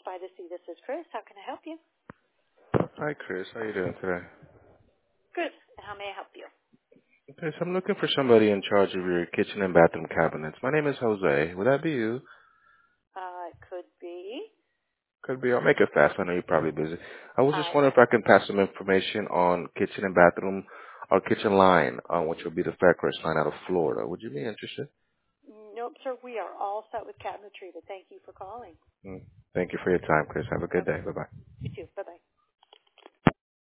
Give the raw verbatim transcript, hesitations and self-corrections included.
by to see. This is Chris. How can I help you? Hi, Chris. How you doing today? Good. And how may I help you? Okay, so I'm looking for somebody in charge of your kitchen and bathroom cabinets. My name is Jose. Would that be you? Uh, it could be. Could be. I'll make it fast. I know you're probably busy. I was just Hi. wondering if I can pass some information on kitchen and bathroom, or kitchen line, uh, which will be the Faircrest line out of Florida. Would you be interested? Nope, sir. We are all set with cabinetry, but thank you for calling. Mm. Thank you for your time, Chris. Have a good day. Okay. Bye-bye. You too. Bye-bye.